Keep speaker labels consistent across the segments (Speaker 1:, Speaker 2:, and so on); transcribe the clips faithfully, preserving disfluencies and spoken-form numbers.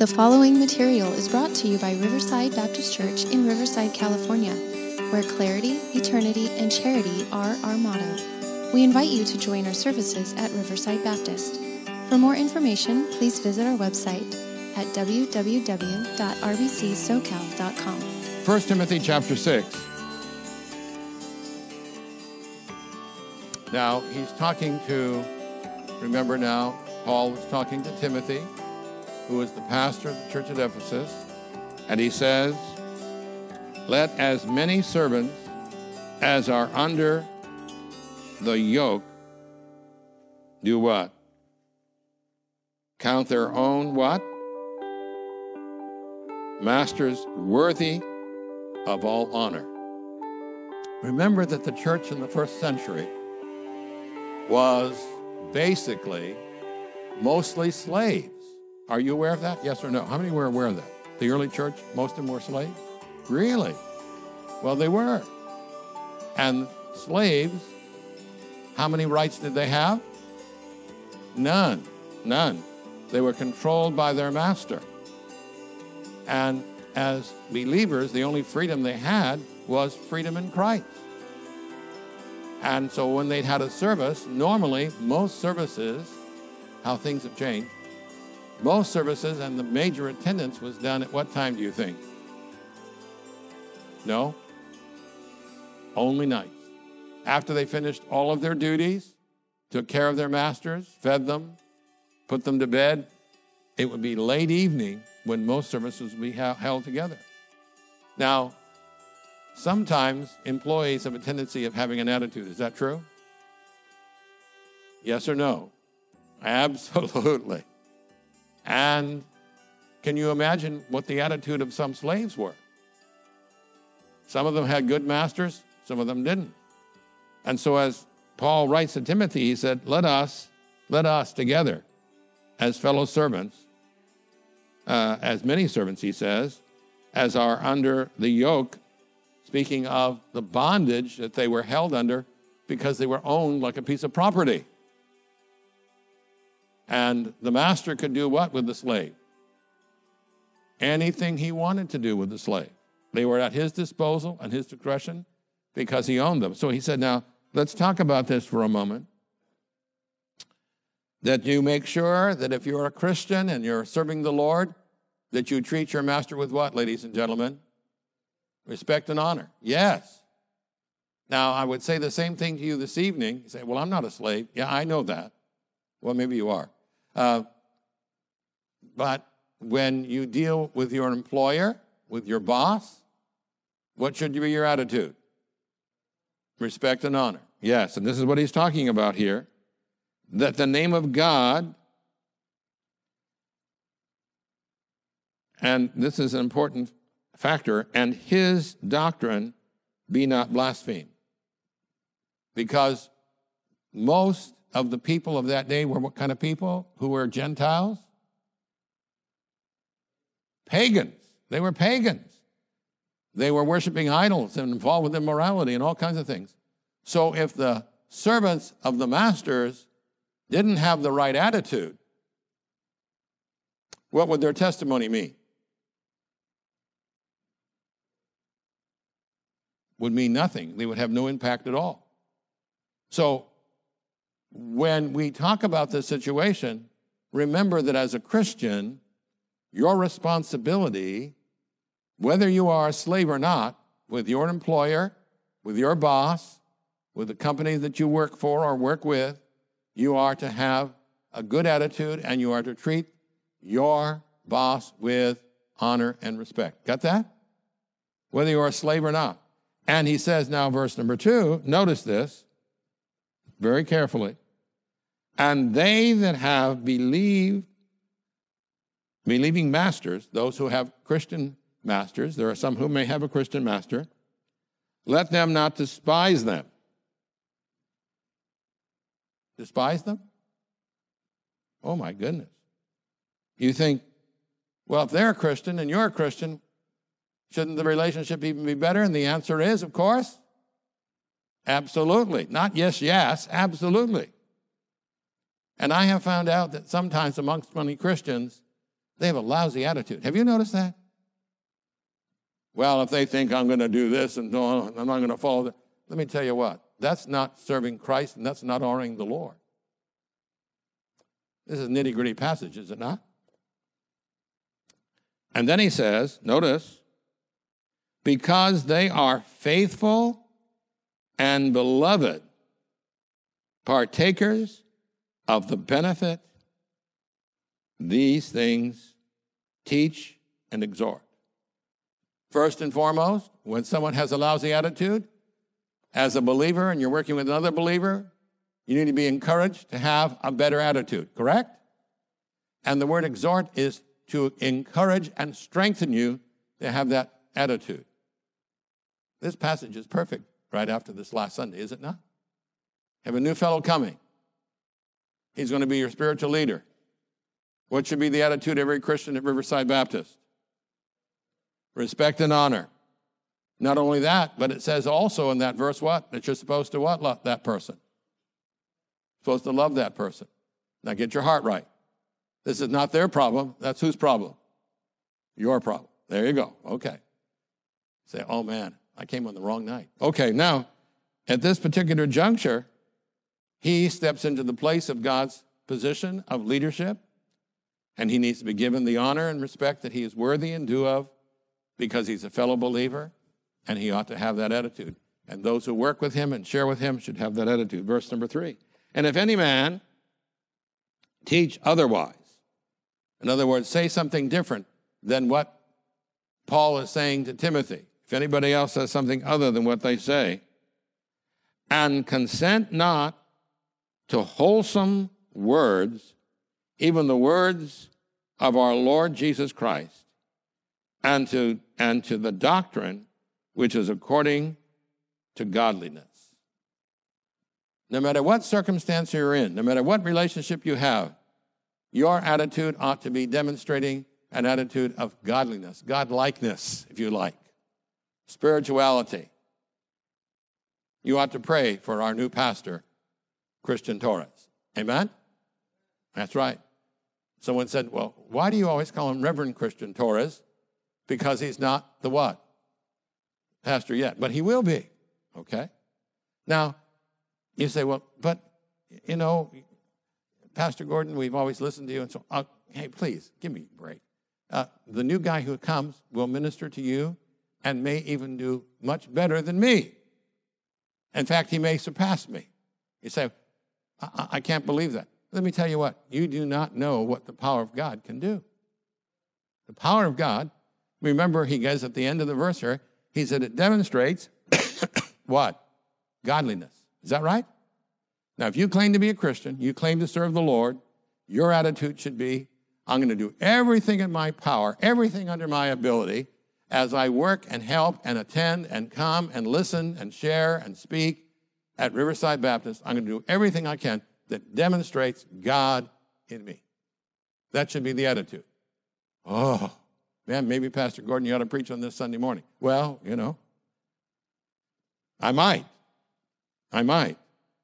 Speaker 1: The following material is brought to you by Riverside Baptist Church in Riverside, California, where clarity, eternity, and charity are our motto. We invite you to join our services at Riverside Baptist. For more information, please visit our website at w w w dot r b c socal dot com.
Speaker 2: First Timothy chapter six. Now, he's talking to, remember now, Paul was talking to Timothy, who was the pastor of the church at Ephesus, and he says, let as many servants as are under the yoke do what? Count their own what? Masters worthy of all honor. Remember that the church in the first century was basically mostly slaves. Are you aware of that? Yes or no? How many were aware of that? The early church, most of them were slaves? Really? Well, they were. And slaves, how many rights did they have? None. None. They were controlled by their master. And as believers, the only freedom they had was freedom in Christ. And so when they'd had a service, normally most services, how things have changed, most services and the major attendance was done at what time, do you think? No? Only nights. After they finished all of their duties, took care of their masters, fed them, put them to bed, it would be late evening when most services would be held together. Now, sometimes employees have a tendency of having an attitude. Is that true? Yes or no? Absolutely. And can you imagine what the attitude of some slaves were? Some of them had good masters, some of them didn't. And so as Paul writes to Timothy, he said, let us, let us together as fellow servants, uh, as many servants, he says, as are under the yoke, speaking of the bondage that they were held under because they were owned like a piece of property. And the master could do what with the slave? Anything he wanted to do with the slave. They were at his disposal and his discretion because he owned them. So he said, now, let's talk about this for a moment. That you make sure that if you're a Christian and you're serving the Lord, that you treat your master with what, ladies and gentlemen? Respect and honor. Yes. Now, I would say the same thing to you this evening. You say, well, I'm not a slave. Yeah, I know that. Well, maybe you are. Uh, but when you deal with your employer, with your boss, what should be your attitude? Respect and honor. Yes, and this is what he's talking about here. That the name of God, and this is an important factor, and his doctrine be not blasphemed. Because most of the people of that day were what kind of people? Who were Gentiles? Pagans. They were pagans. They were worshiping idols and involved with immorality and all kinds of things. So if the servants of the masters didn't have the right attitude, what would their testimony mean? Would mean nothing. They would have no impact at all. So when we talk about this situation, remember that as a Christian, your responsibility, whether you are a slave or not, with your employer, with your boss, with the company that you work for or work with, you are to have a good attitude and you are to treat your boss with honor and respect. Got that? Whether you are a slave or not. And he says now, verse number two, notice this very carefully. And they that have believed, believing masters, those who have Christian masters, there are some who may have a Christian master, let them not despise them. Despise them? Oh my goodness. You think, well, if they're a Christian and you're a Christian, shouldn't the relationship even be better? And the answer is, of course, absolutely. Not yes, yes, absolutely. And I have found out that sometimes amongst many Christians, They have a lousy attitude. Have you noticed that? Well, if they think I'm going to do this and so on, I'm not going to follow that. Let me tell you what. That's not serving Christ, and that's not honoring the Lord. This is a nitty-gritty passage, is it not? And then he says, notice, because they are faithful and beloved, partakers of the benefit, these things teach and exhort. First and foremost, when someone has a lousy attitude, as a believer and you're working with another believer, you need to be encouraged to have a better attitude, correct? And the word exhort is to encourage and strengthen you to have that attitude. This passage is perfect right after this last Sunday, is it not? Have a new fellow coming. He's going to be your spiritual leader. What should be the attitude of every Christian at Riverside Baptist? Respect and honor. Not only that, but it says also in that verse what? That you're supposed to what? Love that person. Supposed to love that person. Now get your heart right. This is not their problem. That's whose problem? Your problem. There you go. Okay. Say, oh man, I came on the wrong night. Okay, now, at this particular juncture, he steps into the place of God's position of leadership, and he needs to be given the honor and respect that he is worthy and due of because he's a fellow believer, and he ought to have that attitude. And those who work with him and share with him should have that attitude. Verse number three. And if any man teach otherwise, in other words, say something different than what Paul is saying to Timothy, if anybody else says something other than what they say, and consent not to wholesome words, even the words of our Lord Jesus Christ, and to, and to the doctrine which is according to godliness. No matter what circumstance you're in, no matter what relationship you have, your attitude ought to be demonstrating an attitude of godliness, godlikeness, if you like, spirituality. You ought to pray for our new pastor, Christian Torres. Amen? That's right. Someone said, well, why do you always call him Reverend Christian Torres? Because he's not the what? Pastor yet. But he will be. Okay? Now, you say, well, but, you know, Pastor Gordon, we've always listened to you. And so, uh, hey, please, give me a break. Uh, the new guy who comes will minister to you and may even do much better than me. In fact, he may surpass me. You say, I, I can't believe that. Let me tell you what. You do not know what the power of God can do. The power of God, remember, he goes at the end of the verse here, he said it demonstrates what? Godliness. Is that right? Now, if you claim to be a Christian, you claim to serve the Lord, your attitude should be, I'm going to do everything in my power, everything under my ability, as I work and help and attend and come and listen and share and speak at Riverside Baptist. I'm going to do everything I can that demonstrates God in me. That should be the attitude. Oh, man, maybe Pastor Gordon, you ought to preach on this Sunday morning. Well, you know, I might. I might.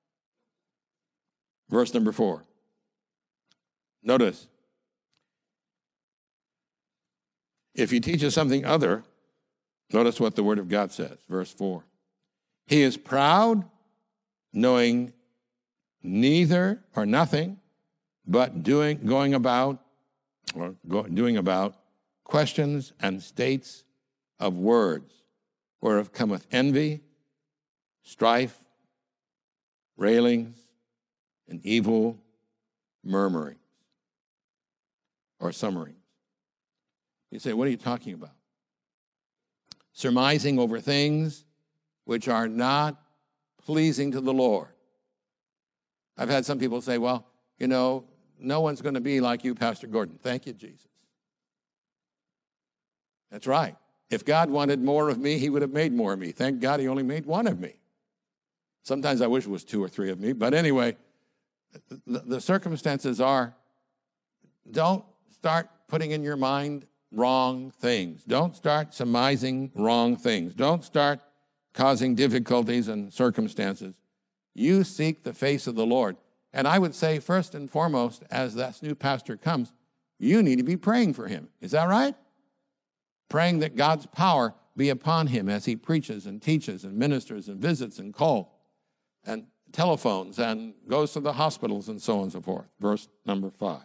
Speaker 2: Verse number four. Notice, if he teaches something other, notice what the Word of God says, verse four. He is proud, knowing neither or nothing, but doing, going about, or go, doing about questions and states of words, whereof cometh envy, strife, railings, and evil murmurings, or summerings. You say, what are you talking about? Surmising over things which are not pleasing to the Lord. I've had some people say, well, you know, no one's going to be like you, Pastor Gordon. Thank you, Jesus. That's right. If God wanted more of me, he would have made more of me. Thank God he only made one of me. Sometimes I wish it was two or three of me. But anyway, the, the circumstances are, don't start putting in your mind wrong things. Don't start surmising wrong things. Don't start causing difficulties and circumstances. You seek the face of the Lord. And I would say, first and foremost, as that new pastor comes, you need to be praying for him. Is that right? Praying that God's power be upon him as he preaches and teaches and ministers and visits and calls and telephones and goes to the hospitals and so on and so forth. Verse number five.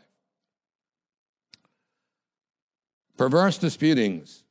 Speaker 2: Perverse disputings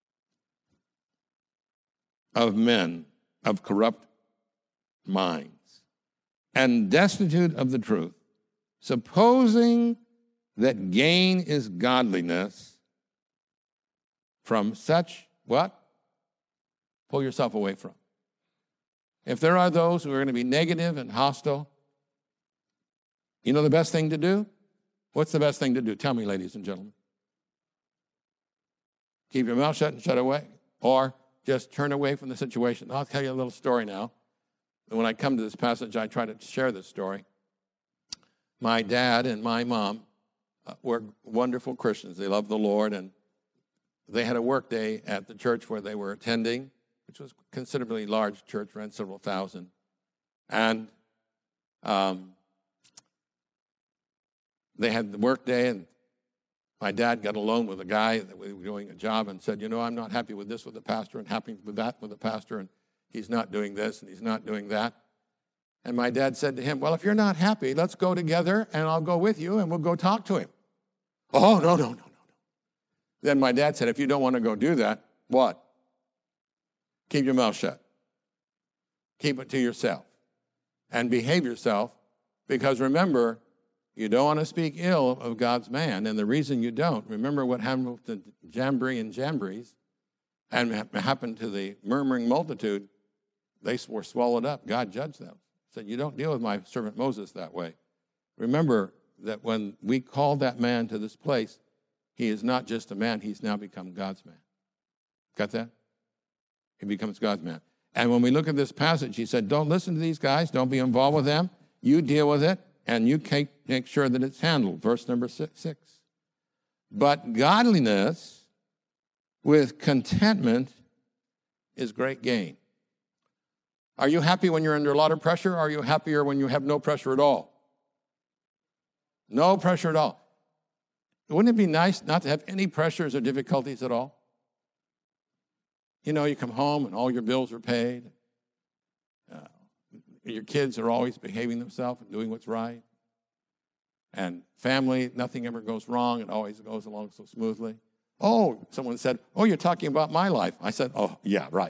Speaker 2: of men of corrupt minds and destitute of the truth, supposing that gain is godliness, from such, what? Pull yourself away from. If there are those who are going to be negative and hostile, you know the best thing to do? What's the best thing to do? Tell me, ladies and gentlemen. Keep your mouth shut and shut away, or just turn away from the situation. I'll tell you a little story now. And when I come to this passage, I try to share this story. My dad and my mom uh, were wonderful Christians. They loved the Lord, and they had a work day at the church where they were attending, which was a considerably large church, ran several thousand. And um, they had the work day, and my dad got alone with a guy that we were doing a job and said, you know, I'm not happy with this with the pastor and happy with that with the pastor, and he's not doing this and he's not doing that. And my dad said to him, well, if you're not happy, let's go together and I'll go with you and we'll go talk to him. Oh, no, no, no, no, no. Then my dad said, if you don't want to go do that, what? Keep your mouth shut. Keep it to yourself and behave yourself, because remember, you don't want to speak ill of God's man. And the reason you don't, remember what happened with the Jambres and Jambres and happened to the murmuring multitude. They were swallowed up. God judged them. Said, you don't deal with my servant Moses that way. Remember that when we called that man to this place, he is not just a man, he's now become God's man. Got that? He becomes God's man. And when we look at this passage, he said, don't listen to these guys. Don't be involved with them. You deal with it, and you make sure that it's handled. Verse number six. But godliness with contentment is great gain. Are you happy when you're under a lot of pressure? Or are you happier when you have no pressure at all? No pressure at all. Wouldn't it be nice not to have any pressures or difficulties at all? You know, you come home and all your bills are paid. Uh, your kids are always behaving themselves and doing what's right. And family, nothing ever goes wrong. It always goes along so smoothly. Oh, someone said, oh, you're talking about my life. I said, oh, yeah, right.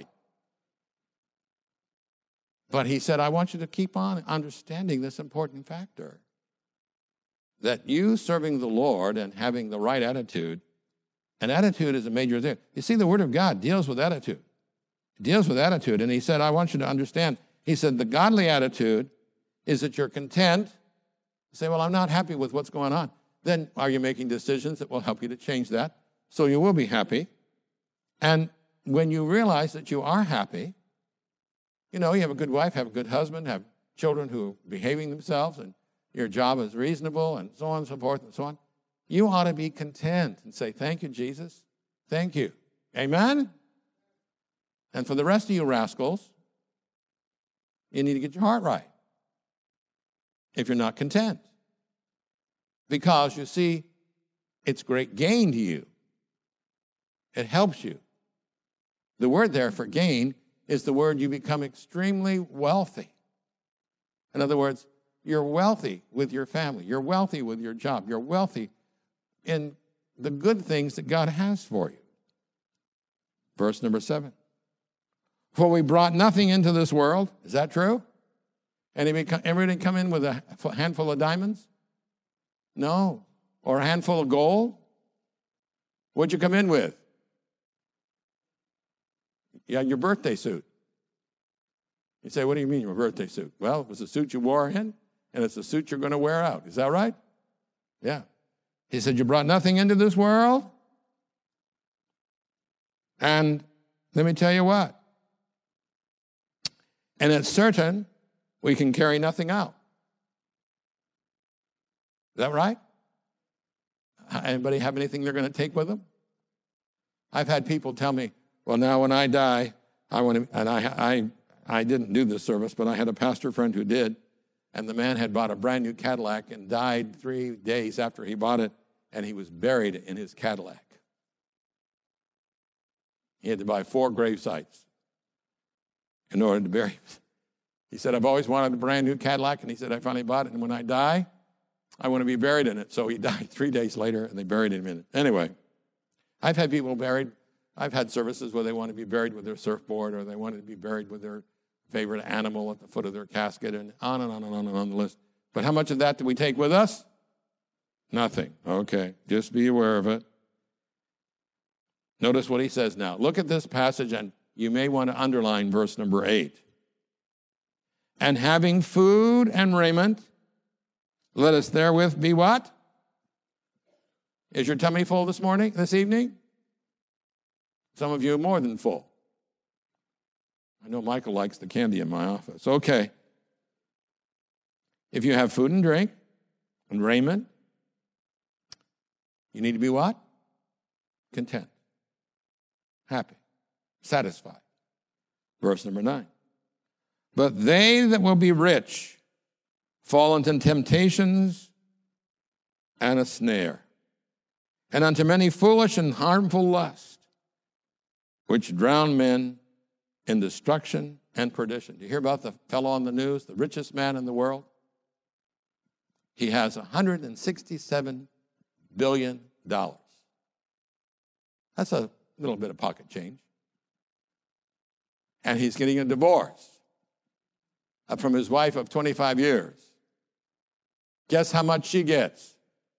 Speaker 2: But he said, I want you to keep on understanding this important factor, that you serving the Lord and having the right attitude, and attitude is a major thing. You see, the Word of God deals with attitude. It deals with attitude. And he said, I want you to understand. He said, the godly attitude is that you're content. You say, well, I'm not happy with what's going on. Then are you making decisions that will help you to change that? So you will be happy. And when you realize that you are happy, you know, you have a good wife, have a good husband, have children who are behaving themselves, and your job is reasonable, and so on and so forth and so on, you ought to be content and say, thank you, Jesus. Thank you. Amen? And for the rest of you rascals, you need to get your heart right if you're not content. Because, you see, it's great gain to you. It helps you. The word there for gain is the word you become extremely wealthy. In other words, you're wealthy with your family. You're wealthy with your job. You're wealthy in the good things that God has for you. Verse number seven. For we brought nothing into this world. Is that true? Anybody, everybody come in with a handful of diamonds? No. Or a handful of gold? What'd you come in with? Yeah, your birthday suit. You say, what do you mean your birthday suit? Well, it was the suit you wore in, and it's the suit you're going to wear out. Is that right? Yeah. He said, you brought nothing into this world? And let me tell you what. And it's certain we can carry nothing out. Is that right? Anybody have anything they're going to take with them? I've had people tell me, well, now when I die, I want to, and I, I, I didn't do this service, but I had a pastor friend who did, and the man had bought a brand new Cadillac and died three days after he bought it, and he was buried in his Cadillac. He had to buy four grave sites in order to bury him. He said, I've always wanted a brand new Cadillac, and he said, I finally bought it, and when I die, I want to be buried in it. So he died three days later, and they buried him in it. Anyway, I've had people buried. I've had services where they want to be buried with their surfboard, or they wanted to be buried with their favorite animal at the foot of their casket, and on and on and on and on the list. But how much of that do we take with us? Nothing. Okay, just be aware of it. Notice what he says now. Look at this passage, and you may want to underline verse number eight. And having food and raiment, let us therewith be what? Is your tummy full this morning, this evening? Some of you more than full. I know Michael likes the candy in my office. Okay. If you have food and drink and raiment, you need to be what? Content. Happy. Satisfied. Verse number nine. But they that will be rich fall into temptations and a snare, and unto many foolish and harmful lusts, which drown men in destruction and perdition. Do you hear about the fellow on the news, the richest man in the world? He has one hundred sixty-seven billion dollars. That's a little bit of pocket change. And he's getting a divorce from his wife of twenty-five years. Guess how much she gets?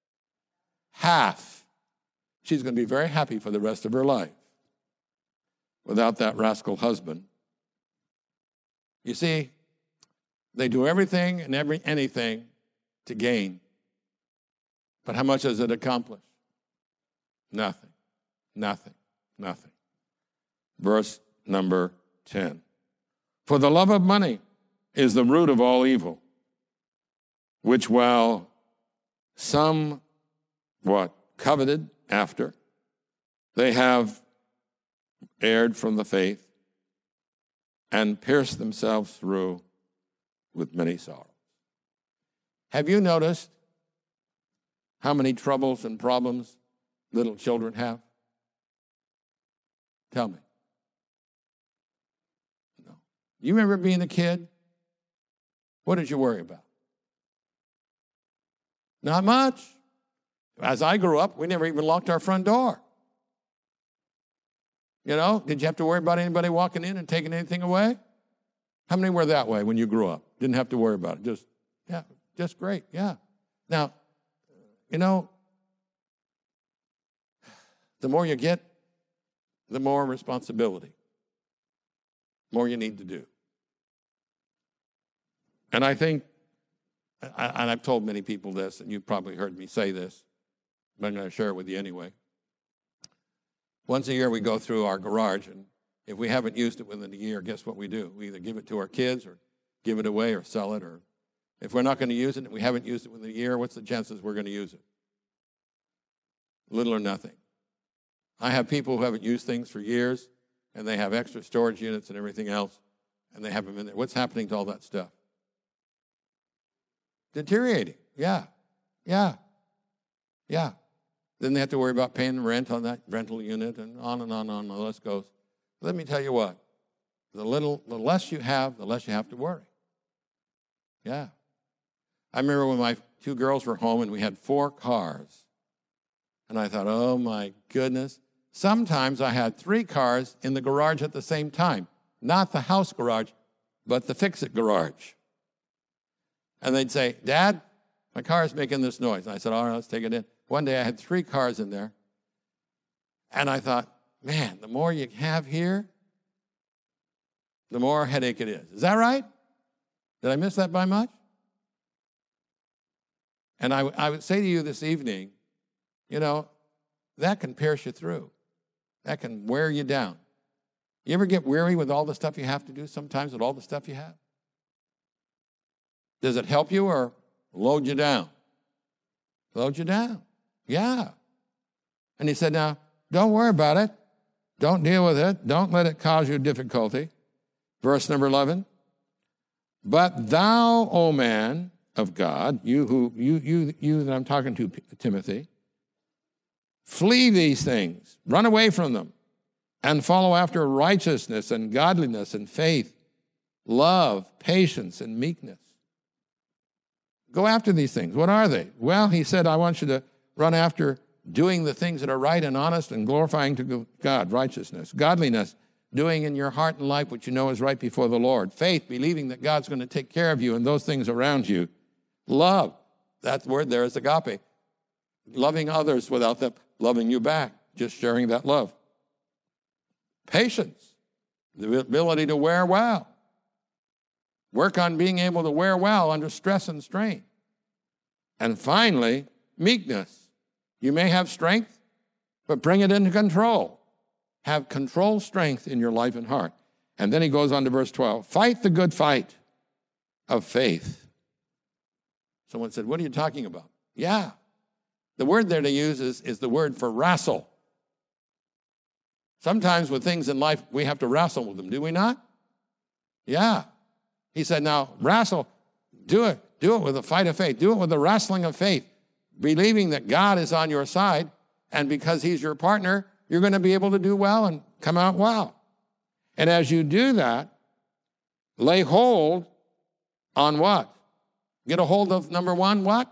Speaker 2: Half. She's going to be very happy for the rest of her life without that rascal husband. You see, they do everything and every anything to gain. But how much does it accomplish? Nothing. Nothing. Nothing. Verse number ten. For the love of money is the root of all evil, which while some, what, coveted after, they have erred from the faith and pierced themselves through with many sorrows. Have you noticed how many troubles and problems little children have? Tell me. No. You remember being a kid? What did you worry about? Not much. As I grew up, we never even locked our front door. You know, did you have to worry about anybody walking in and taking anything away? How many were that way when you grew up? Didn't have to worry about it. Just, yeah, just great, yeah. Now, you know, the more you get, the more responsibility, more you need to do. And I think, and I've told many people this, and you've probably heard me say this, but I'm going to share it with you anyway. Once a year we go through our garage, and if we haven't used it within a year, guess what we do? We either give it to our kids or give it away or sell it, or if we're not going to use it and we haven't used it within a year, what's the chances we're going to use it? Little or nothing. I have people who haven't used things for years, and they have extra storage units and everything else, and they have them in there. What's happening to all that stuff? Deteriorating. Yeah. Yeah. Yeah. Then they have to worry about paying rent on that rental unit, and on and on and on the list goes. Let me tell you what. The little, the less you have, the less you have to worry. Yeah. I remember when my two girls were home and we had four cars. And I thought, oh my goodness. Sometimes I had three cars in the garage at the same time. Not the house garage, but the fix-it garage. And they'd say, Dad, my car is making this noise. And I said, all right, let's take it in. One day I had three cars in there. And I thought, man, the more you have here, the more headache it is. Is that right? Did I miss that by much? And I, I would say to you this evening, you know, that can pierce you through. That can wear you down. You ever get weary with all the stuff you have to do sometimes, with all the stuff you have? Does it help you or load you down? Load you down. Yeah. And he said, now, don't worry about it. Don't deal with it. Don't let it cause you difficulty. Verse number eleven. But thou, O man of God, you who you you you that I'm talking to, Timothy, Flee these things, run away from them, and follow after righteousness and godliness and faith, love, patience, and meekness. Go after these things. What are they? Well, he said, I want you to run after doing the things that are right and honest and glorifying to God, righteousness, godliness, doing in your heart and life what you know is right before the Lord, faith, believing that God's going to take care of you and those things around you, love, that word there is agape, loving others without them loving you back, just sharing that love. Patience, the ability to wear well. Work on being able to wear well under stress and strain. And finally, meekness. You may have strength, but bring it into control. Have control strength in your life and heart. And then he goes on to verse twelve. Fight the good fight of faith. Someone said, what are you talking about? Yeah. The word there to use is, is the word for wrestle. Sometimes with things in life, we have to wrestle with them, do we not? Yeah. He said, now, wrestle, do it. Do it with a fight of faith. Do it with the wrestling of faith, believing that God is on your side, and because he's your partner, you're going to be able to do well and come out well. And as you do that, lay hold on what? Get a hold of, number one, what?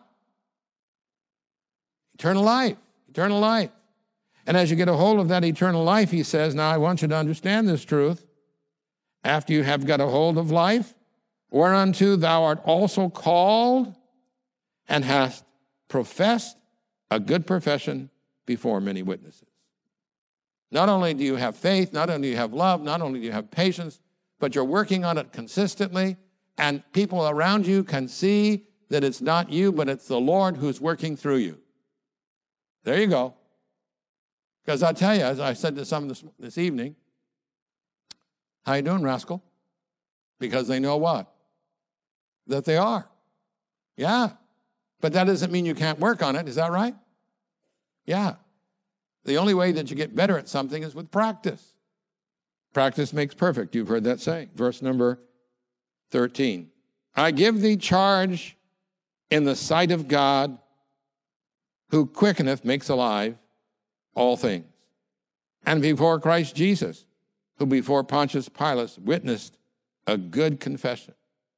Speaker 2: Eternal life. Eternal life. And as you get a hold of that eternal life, he says, now I want you to understand this truth. After you have got a hold of life, whereunto thou art also called and hast professed a good profession before many witnesses. Not only do you have faith, not only do you have love, not only do you have patience, but you're working on it consistently, and people around you can see that it's not you, but it's the Lord who's working through you. There you go. Because I tell you, as I said to some this, this evening, how you doing, rascal? Because they know what? That they are. Yeah. But that doesn't mean you can't work on it. Is that right? Yeah. The only way that you get better at something is with practice. Practice makes perfect. You've heard that saying. Verse number thirteen. I give thee charge in the sight of God, who quickeneth, makes alive all things, and before Christ Jesus, who before Pontius Pilate witnessed a good confession.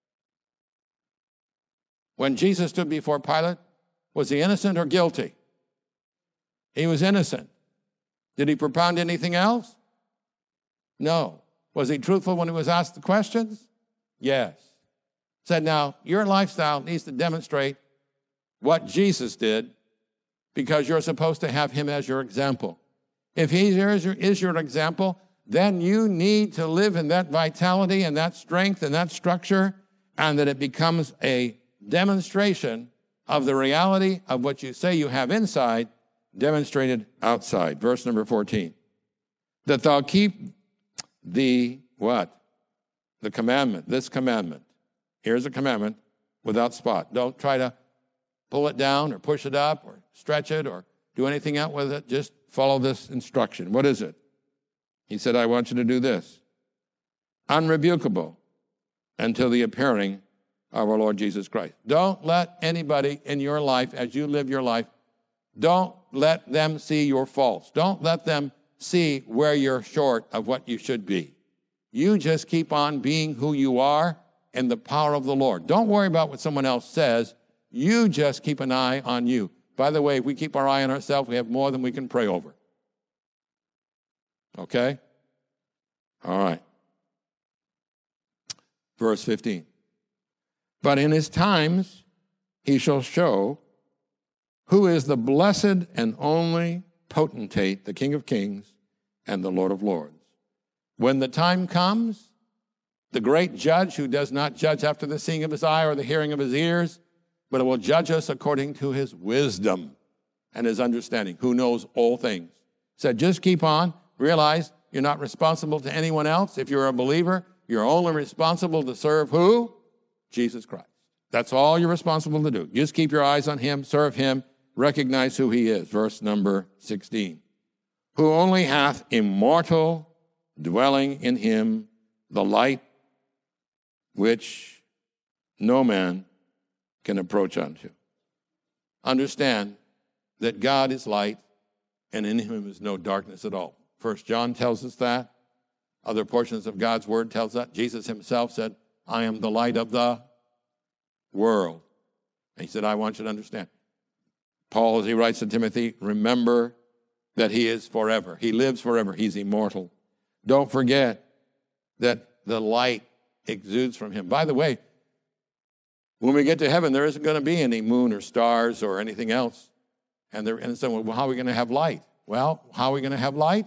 Speaker 2: When Jesus stood before Pilate, was he innocent or guilty? He was innocent. Did he propound anything else? No. Was he truthful when he was asked the questions? Yes. Said, now, your lifestyle needs to demonstrate what Jesus did, because you're supposed to have him as your example. If he is your, is your example, then you need to live in that vitality and that strength and that structure, and that it becomes a demonstration of the reality of what you say you have inside, demonstrated outside. Verse number fourteen. That thou keep the what? The commandment, this commandment. Here's a commandment without spot. Don't try to pull it down or push it up or stretch it or do anything else with it. Just follow this instruction. What is it? He said, I want you to do this. Unrebukable until the appearing of our Lord Jesus Christ. Don't let anybody in your life, as you live your life, don't let them see your faults. Don't let them see where you're short of what you should be. You just keep on being who you are in the power of the Lord. Don't worry about what someone else says. You just keep an eye on you. By the way, if we keep our eye on ourselves, we have more than we can pray over. Okay? All right. Verse fifteen. But in his times he shall show who is the blessed and only potentate, the King of kings and the Lord of lords. When the time comes, the great judge who does not judge after the seeing of his eye or the hearing of his ears, but will judge us according to his wisdom and his understanding, who knows all things. Said, just keep on. Realize you're not responsible to anyone else. If you're a believer, you're only responsible to serve who? Jesus Christ. That's all you're responsible to do. Just keep your eyes on him, serve him, recognize who he is. Verse number sixteen. Who only hath immortal dwelling in him the light which no man can approach unto. Understand that God is light, and in him is no darkness at all. First John tells us that. Other portions of God's word tells that. Jesus himself said, I am the light of the world. And he said, I want you to understand. Paul, as he writes to Timothy, remember that he is forever. He lives forever. He's immortal. Don't forget that the light exudes from him. By the way, when we get to heaven, there isn't going to be any moon or stars or anything else. And, there, and so, well, how are we going to have light? Well, how are we going to have light?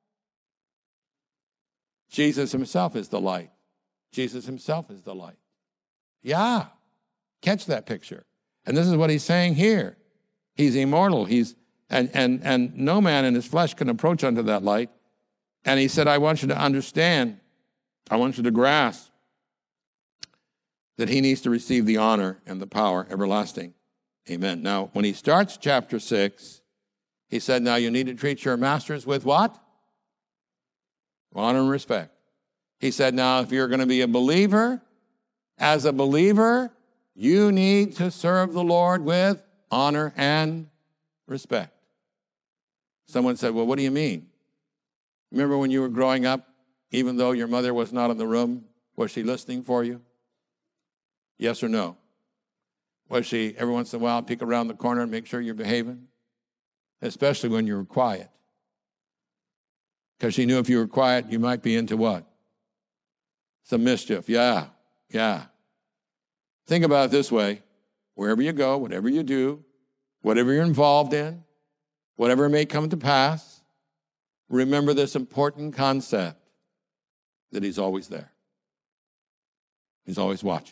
Speaker 2: Jesus himself is the light. Jesus himself is the light. Yeah, catch that picture. And this is what he's saying here. He's immortal. He's and and and no man in his flesh can approach unto that light. And he said, I want you to understand, I want you to grasp that he needs to receive the honor and the power everlasting. Amen. Now, when he starts chapter six, he said, now you need to treat your masters with what? Honor and respect. He said, now if you're going to be a believer, as a believer, you need to serve the Lord with honor and respect. Someone said, well, what do you mean? Remember when you were growing up, even though your mother was not in the room, was she listening for you? Yes or no? Was she every once in a while peek around the corner and make sure you're behaving? Especially when you were quiet. Because she knew if you were quiet, you might be into what? Some mischief. Yeah, yeah. Think about it this way. Wherever you go, whatever you do, whatever you're involved in, whatever may come to pass, remember this important concept that he's always there. He's always watching.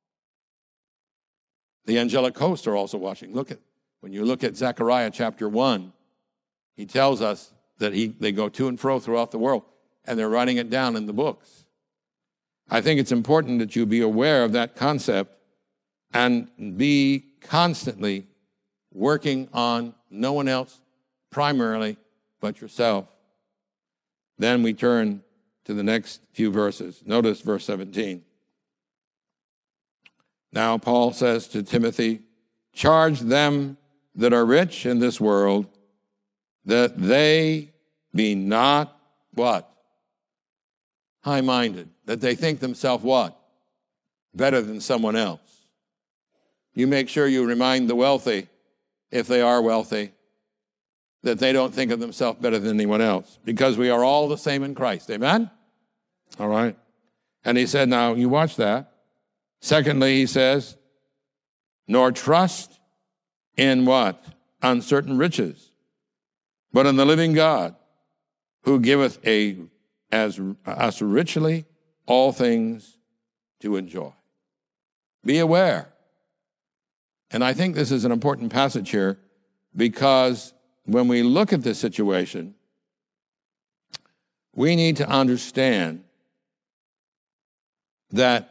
Speaker 2: The angelic hosts are also watching. Look at, when you look at Zechariah chapter one, he tells us that he, they go to and fro throughout the world, and they're writing it down in the books. I think it's important that you be aware of that concept and be constantly working on no one else primarily but yourself. Then we turn to the next few verses. Notice verse seventeen. Now Paul says to Timothy, charge them that are rich in this world that they be not what? High-minded. That they think themselves what? Better than someone else. You make sure you remind the wealthy, if they are wealthy, that they don't think of themselves better than anyone else, because we are all the same in Christ. Amen? All right. And he said, now, you watch that. Secondly, he says, nor trust in what? Uncertain riches, but in the living God, who giveth a, as, us richly all things to enjoy. Be aware. And I think this is an important passage here, because when we look at this situation, we need to understand that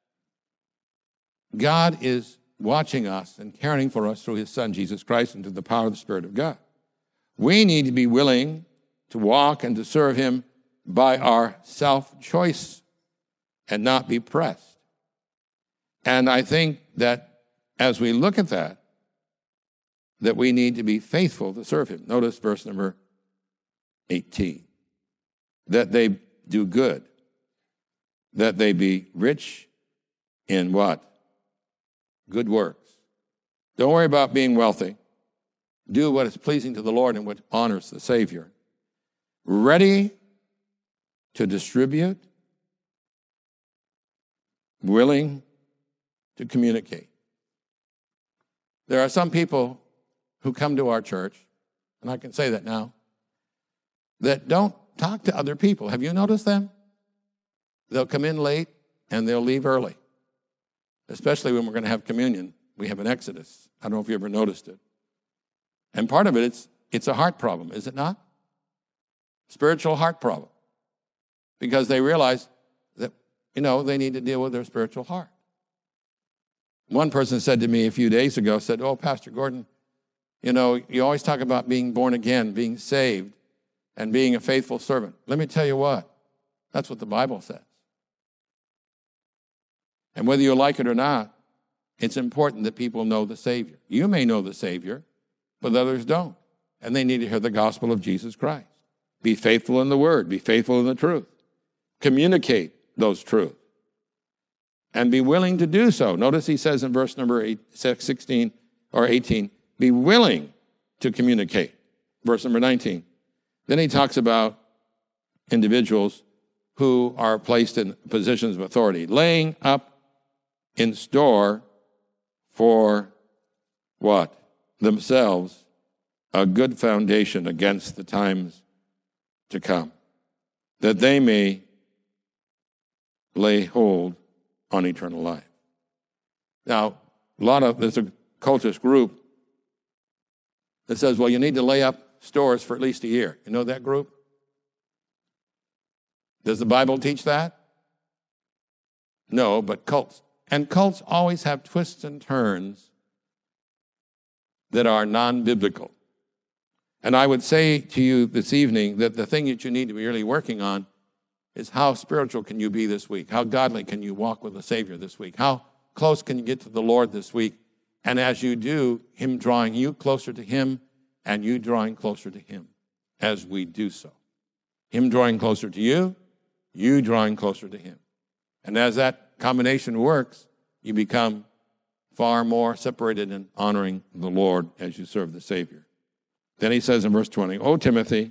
Speaker 2: God is watching us and caring for us through his Son, Jesus Christ, and through the power of the Spirit of God. We need to be willing to walk and to serve him by our self-choice and not be pressed. And I think that as we look at that, that we need to be faithful to serve him. Notice verse number eighteen. That they do good. That they be rich in what? Good works. Don't worry about being wealthy. Do what is pleasing to the Lord and what honors the Savior. Ready to distribute. Willing to communicate. There are some people who come to our church, and I can say that now, that don't talk to other people. Have you noticed them? They'll come in late and they'll leave early. Especially when we're going to have communion. We have an exodus. I don't know if you ever noticed it. And part of it, it's, it's a heart problem, is it not? Spiritual heart problem. Because they realize that, you know, they need to deal with their spiritual heart. One person said to me a few days ago, said, oh, Pastor Gordon, you know, you always talk about being born again, being saved, and being a faithful servant. Let me tell you what, that's what the Bible says. And whether you like it or not, it's important that people know the Savior. You may know the Savior, but others don't. and they need to hear the gospel of Jesus Christ. Be faithful in the word. Be faithful in the truth. Communicate those truths. And be willing to do so. Notice he says in verse number eight, sixteen or eighteen, be willing to communicate. Verse number nineteen. Then he talks about individuals who are placed in positions of authority, laying up in store for what? Themselves a good foundation against the times to come, that they may lay hold on eternal life. Now, a lot of, there's a cultist group that says, well, you need to lay up stores for at least a year. You know that group? Does the Bible teach that? No, but cults. And cults always have twists and turns that are non-biblical. And I would say to you this evening that the thing that you need to be really working on is how spiritual can you be this week? How godly can you walk with the Savior this week? How close can you get to the Lord this week? And as you do, Him drawing you closer to Him and you drawing closer to Him as we do so. Him drawing closer to you, you drawing closer to Him. And as that combination works, you become far more separated and honoring the Lord as you serve the Savior. Then he says in verse twenty, O Timothy,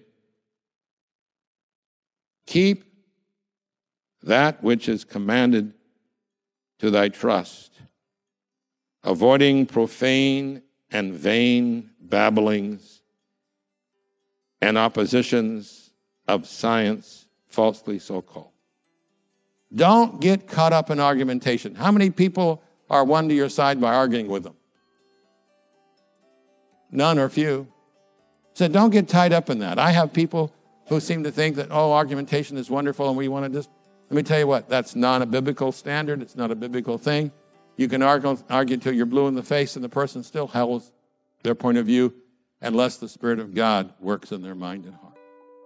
Speaker 2: keep that which is commanded to thy trust, avoiding profane and vain babblings and oppositions of science, falsely so called. Don't get caught up in argumentation. How many people are won to your side by arguing with them? None or few. So don't get tied up in that. I have people who seem to think that, oh, argumentation is wonderful and we want to just, let me tell you what, that's not a biblical standard. It's not a biblical thing. You can argue, argue until you're blue in the face and the person still holds their point of view unless the Spirit of God works in their mind and heart.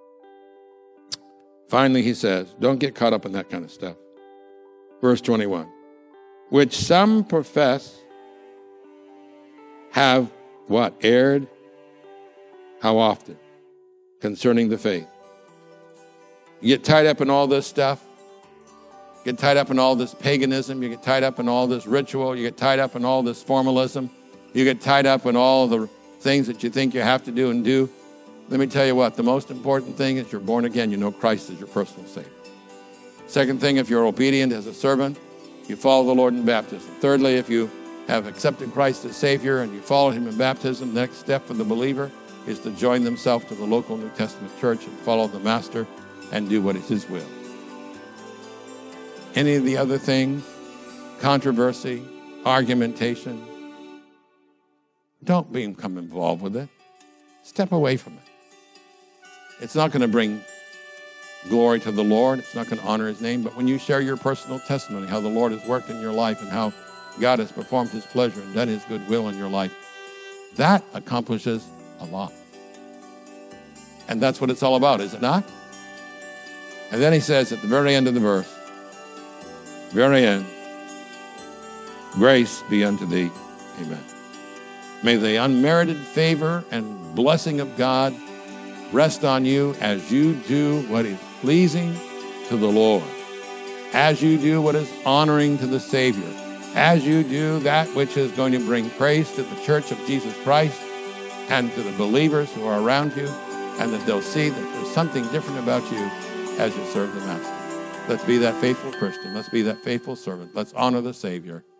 Speaker 2: Finally, he says, don't get caught up in that kind of stuff. Verse twenty-one, which some profess have what? Erred? How often? Concerning the faith. You get tied up in all this stuff. You get tied up in all this paganism. You get tied up in all this ritual. You get tied up in all this formalism. You get tied up in all the things that you think you have to do and do. Let me tell you what, the most important thing is you're born again. You know Christ is your personal Savior. Second thing, if you're obedient as a servant, you follow the Lord in baptism. Thirdly, if you have accepted Christ as Savior and you follow Him in baptism, the next step for the believer is to join themselves to the local New Testament church and follow the Master and do what is His will. Any of the other things, controversy, argumentation, don't become involved with it. Step away from it. It's not going to bring glory to the Lord. It's not going to honor His name. But when you share your personal testimony, how the Lord has worked in your life and how God has performed His pleasure and done His good will in your life, that accomplishes a lot. And that's what it's all about, is it not? And then he says at the very end of the verse, very end, grace be unto thee. Amen. May the unmerited favor and blessing of God rest on you as you do what is pleasing to the Lord, as you do what is honoring to the Savior, as you do that which is going to bring praise to the church of Jesus Christ and to the believers who are around you, and that they'll see that there's something different about you as you serve the Master. Let's be that faithful Christian. Let's be that faithful servant. Let's honor the Savior